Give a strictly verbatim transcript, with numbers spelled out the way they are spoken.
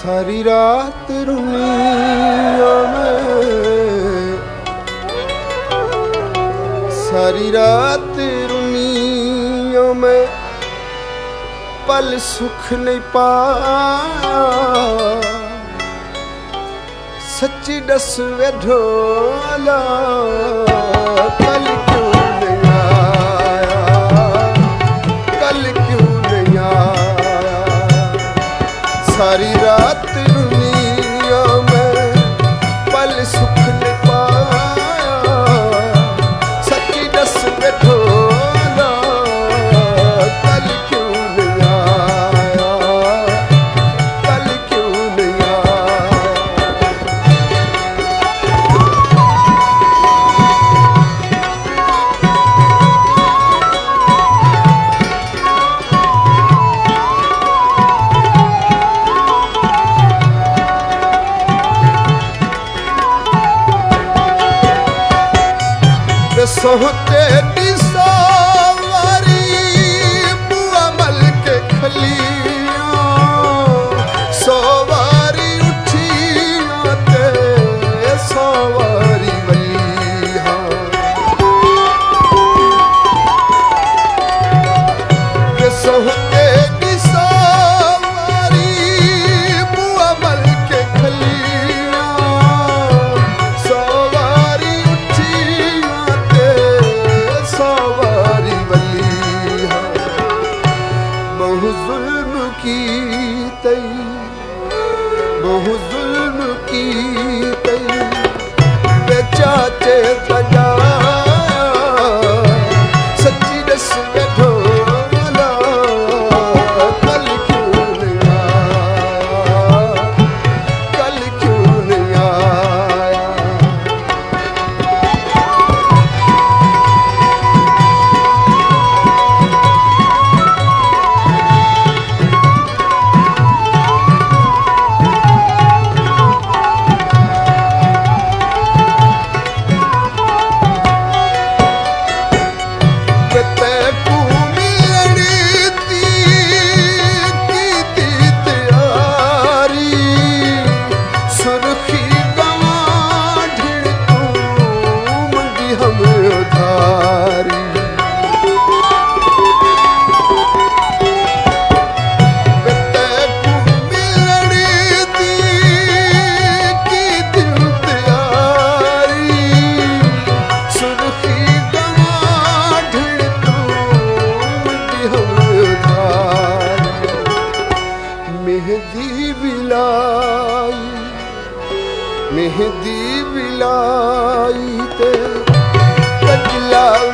सारी रात रुनिया में, सारी रात रुनिया में पल सुख नहीं पाया। सच्ची दस वे ढोला कल क्यों नहीं आया, कल क्यों नहीं आया। सारी रात दुनिया में पल सुख नहीं पाया। सच्ची दस वे ढोला कल क्यों नहीं आया, कल क्यों नहीं आया। सोहते सवारी बुआ मल के खलियां, सवारी उठियां ते सवारी वलियां। सोहते सवारी बुआ मल के खलियां, सवारी उठियां सवारी वलिया। बहु जुल्म की तई, बहु जुल्म की तई बेचाचे बजाया। सच्ची दस वे ढोला कल क्यों नहीं आया, कल क्यों नहीं आया। मेहंदी बिलाई, मेहंदी बिलाई ते कजला